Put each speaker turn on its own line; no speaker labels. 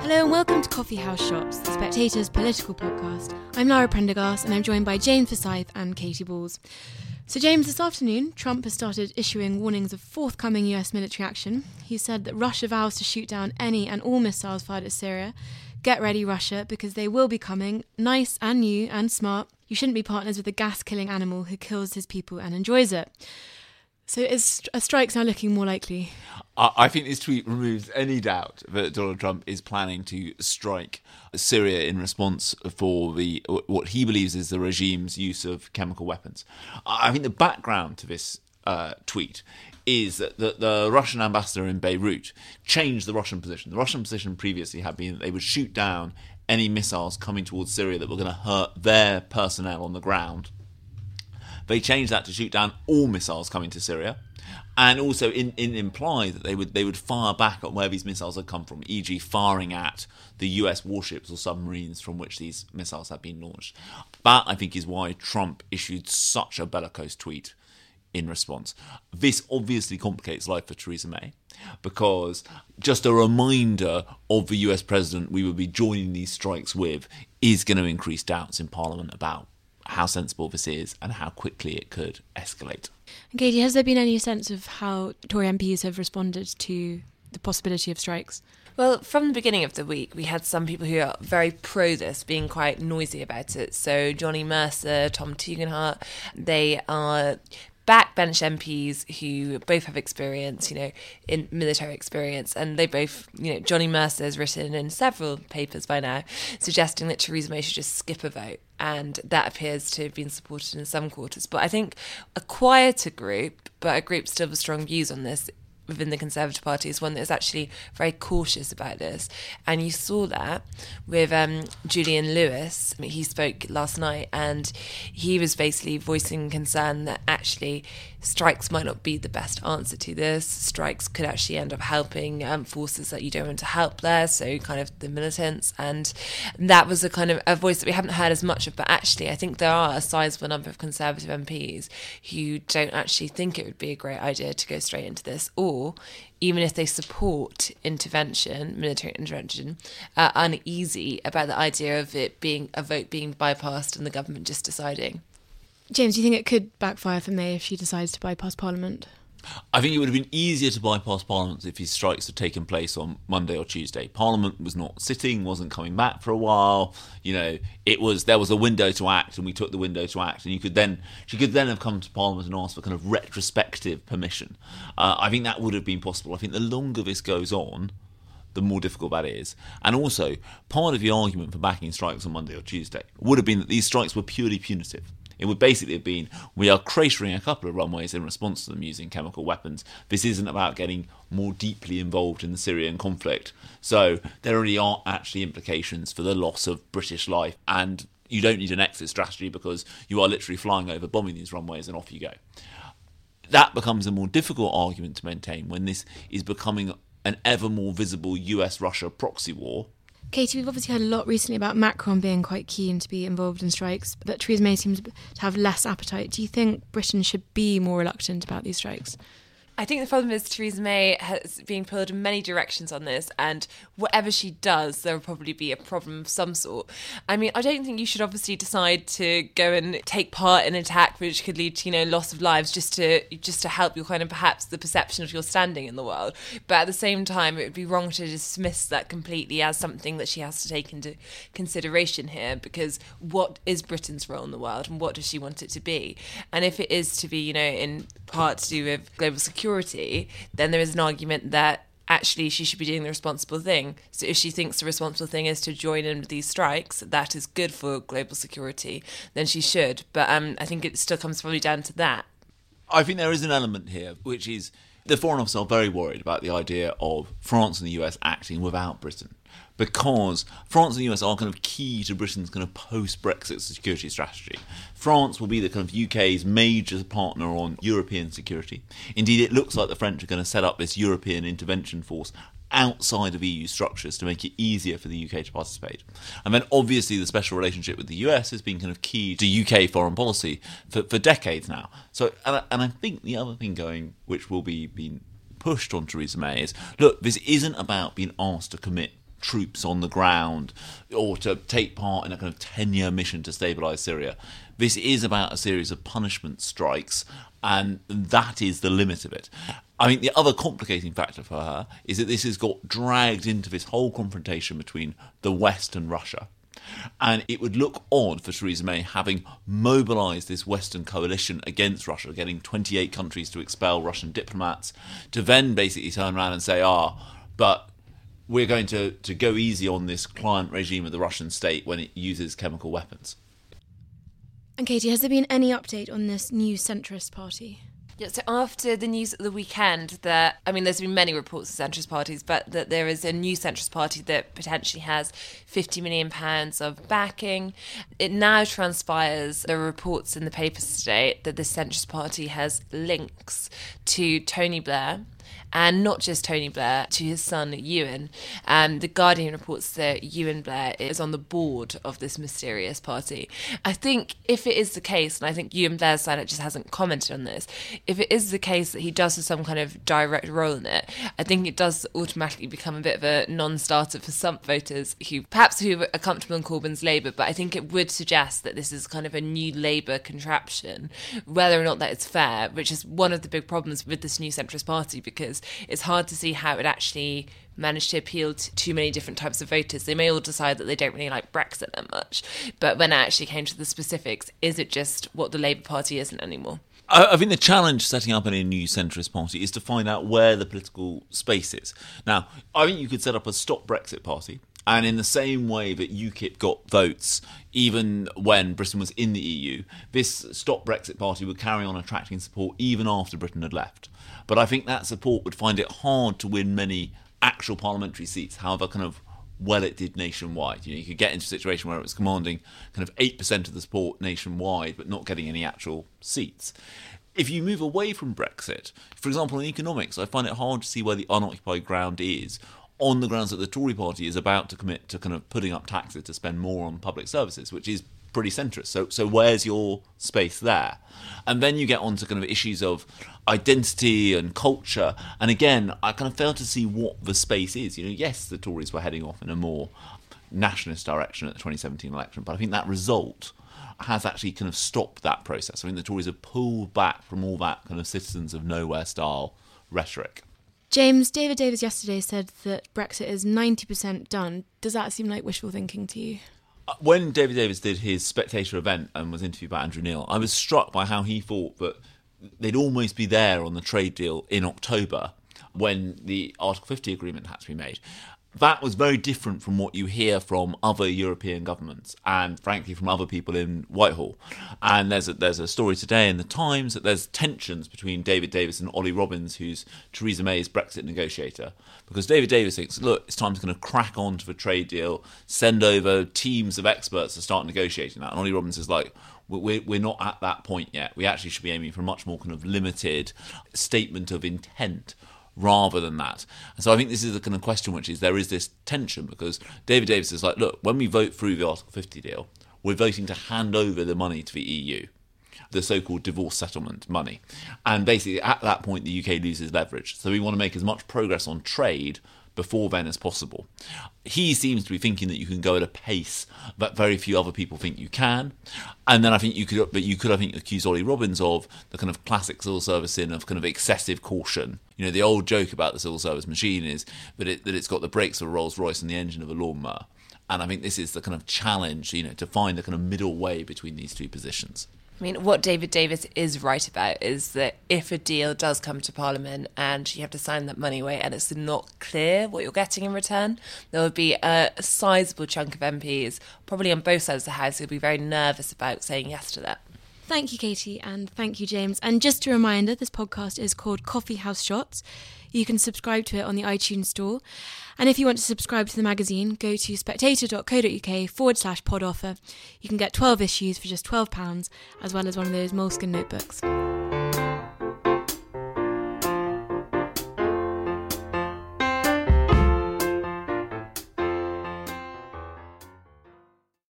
Hello and welcome to Coffee House Shots, the Spectator's political podcast. I'm Lara Prendergast and I'm joined by James Forsyth and Katy Balls. So James, this afternoon, Trump has started issuing warnings of forthcoming US military action. He said that Russia vows to shoot down any and all missiles fired at Syria. Get ready, Russia, because they will be coming, nice and new and smart. You shouldn't be partners with a gas-killing animal who kills his people and enjoys it. So is a strike's now looking more likely?
I think this tweet removes any doubt that Donald Trump is planning to strike Syria in response for what he believes is the regime's use of chemical weapons. I think the background to this tweet is that the Russian ambassador in Beirut changed the Russian position. The Russian position previously had been that they would shoot down any missiles coming towards Syria that were going to hurt their personnel on the ground. They changed that to shoot down all missiles coming to Syria, and also imply that they would fire back on where these missiles had come from, e.g. firing at the US warships or submarines from which these missiles had been launched. That, I think, is why Trump issued such a bellicose tweet in response. This obviously complicates life for Theresa May, because just a reminder of the US president we would be joining these strikes with is going to increase doubts in Parliament about how sensible this is and how quickly it could escalate.
And Katie, has there been any sense of how Tory MPs have responded to the possibility of strikes?
Well, from the beginning of the week, we had some people who are very pro this being quite noisy about it. So Johnny Mercer, Tom Tugendhat, they are backbench MPs who both have experience, in military experience, and they both, Johnny Mercer has written in several papers by now suggesting that Theresa May should just skip a vote, and that appears to have been supported in some quarters. But I think a quieter group, but a group still with strong views on this within the Conservative Party, is one that is actually very cautious about this. And you saw that with Julian Lewis. He spoke last night and he was basically voicing concern that actually strikes might not be the best answer to this. Strikes could actually end up helping forces that you don't want to help there, so kind of the militants. And that was a kind of a voice that we haven't heard as much of, but actually I think there are a sizable number of Conservative MPs who don't actually think it would be a great idea to go straight into this, or even if they support intervention, military intervention, are uneasy about the idea of it being a vote being bypassed and the government just deciding.
James, do you think it could backfire for May if she decides to bypass Parliament?
I think it would have been easier to bypass Parliament if these strikes had taken place on Monday or Tuesday. Parliament was not sitting, wasn't coming back for a while. There was a window to act, and we took the window to act. And she could then have come to Parliament and asked for kind of retrospective permission. I think that would have been possible. I think the longer this goes on, the more difficult that is. And also, part of the argument for backing strikes on Monday or Tuesday would have been that these strikes were purely punitive. It would basically have been, we are cratering a couple of runways in response to them using chemical weapons. This isn't about getting more deeply involved in the Syrian conflict. So there really aren't actually implications for the loss of British life, and you don't need an exit strategy because you are literally flying over, bombing these runways, and off you go. That becomes a more difficult argument to maintain when this is becoming an ever more visible US-Russia proxy war.
Katie, we've obviously heard a lot recently about Macron being quite keen to be involved in strikes, but Theresa May seems to have less appetite. Do you think Britain should be more reluctant about these strikes?
I think the problem is Theresa May has been pulled in many directions on this, and whatever she does, there will probably be a problem of some sort. I mean, I don't think you should obviously decide to go and take part in an attack which could lead to, loss of lives just to help your kind of perhaps the perception of your standing in the world. But at the same time, it would be wrong to dismiss that completely as something that she has to take into consideration here, because what is Britain's role in the world and what does she want it to be? And if it is to be, in part to do with global security, then there is an argument that actually she should be doing the responsible thing. So if she thinks the responsible thing is to join in with these strikes, that is good for global security, then she should. But I think it still comes probably down to that.
I think there is an element here, which is the Foreign Office are very worried about the idea of France and the US acting without Britain, because France and the US are kind of key to Britain's kind of post-Brexit security strategy. France will be the kind of UK's major partner on European security. Indeed, it looks like the French are going to set up this European intervention force outside of EU structures to make it easier for the UK to participate. And then obviously the special relationship with the US has been kind of key to UK foreign policy for decades now. So, and I think the other thing going, which will be being pushed on Theresa May, is, look, this isn't about being asked to commit troops on the ground or to take part in a kind of 10-year mission to stabilise Syria. This is about a series of punishment strikes, and that is the limit of it. I mean, the other complicating factor for her is that this has got dragged into this whole confrontation between the West and Russia. And it would look odd for Theresa May, having mobilised this Western coalition against Russia, getting 28 countries to expel Russian diplomats, to then basically turn around and say, but we're going to go easy on this client regime of the Russian state when it uses chemical weapons.
And Katie, has there been any update on this new centrist party?
Yeah, so after the news at the weekend that, there's been many reports of centrist parties, but that there is a new centrist party that potentially has £50 million of backing. It now transpires, there are reports in the papers today, that the centrist party has links to Tony Blair, and not just Tony Blair, to his son Ewan. The Guardian reports that Ewan Blair is on the board of this mysterious party. I think if it is the case, and I think Ewan Blair's side just hasn't commented on this, if it is the case that he does have some kind of direct role in it, I think it does automatically become a bit of a non-starter for some voters who are comfortable in Corbyn's Labour, but I think it would suggest that this is kind of a new Labour contraption, whether or not that is fair, which is one of the big problems with this new centrist party, because it's hard to see how it actually managed to appeal to too many different types of voters. They may all decide that they don't really like Brexit that much, but when it actually came to the specifics, is it just what the Labour Party isn't anymore?
I think the challenge setting up a new centrist party is to find out where the political space is. Now, I think you could set up a Stop Brexit party, and in the same way that UKIP got votes even when Britain was in the EU, this Stop Brexit party would carry on attracting support even after Britain had left. But I think that support would find it hard to win many actual parliamentary seats, however kind of well it did nationwide. You could get into a situation where it was commanding kind of 8% of the support nationwide, but not getting any actual seats. If you move away from Brexit, for example, in economics, I find it hard to see where the unoccupied ground is, on the grounds that the Tory party is about to commit to kind of putting up taxes to spend more on public services, which is pretty centrist. So where's your space there? And then you get on to kind of issues of identity and culture. And again, I kind of fail to see what the space is. Yes, the Tories were heading off in a more nationalist direction at the 2017 election, but I think that result has actually kind of stopped that process. I mean, the Tories have pulled back from all that kind of citizens of nowhere style rhetoric.
James, David Davis yesterday said that Brexit is 90% done. Does that seem like wishful thinking to you?
When David Davis did his Spectator event and was interviewed by Andrew Neil, I was struck by how he thought that they'd almost be there on the trade deal in October when the Article 50 agreement had to be made. That was very different from what you hear from other European governments and, frankly, from other people in Whitehall. And there's a story today in the Times that there's tensions between David Davis and Ollie Robbins, who's Theresa May's Brexit negotiator, because David Davis thinks, look, it's time to kind of crack on to the trade deal, send over teams of experts to start negotiating that. And Ollie Robbins is like, we're not at that point yet. We actually should be aiming for a much more kind of limited statement of intent rather than that. And so I think this is the kind of question which is there is this tension, because David Davis is like, look, when we vote through the Article 50 deal, we're voting to hand over the money to the EU, the so-called divorce settlement money. And basically at that point the UK loses leverage. So we want to make as much progress on trade before then as possible. He seems to be thinking that you can go at a pace that very few other people think you can. And then I think you could accuse Ollie Robbins of the kind of classic civil service sin of kind of excessive caution. The old joke about the civil service machine is that it's got the brakes of a Rolls Royce and the engine of a lawnmower. And I think this is the kind of challenge, to find the kind of middle way between these two positions.
I mean, what David Davis is right about is that if a deal does come to Parliament and you have to sign that money away and it's not clear what you're getting in return, there will be a sizable chunk of MPs, probably on both sides of the House, who'll be very nervous about saying yes to that.
Thank you, Katie, and thank you, James. And just a reminder, this podcast is called Coffee House Shots. You can subscribe to it on the iTunes store. And if you want to subscribe to the magazine, go to spectator.co.uk/pod offer. You can get 12 issues for just £12, as well as one of those Moleskine notebooks.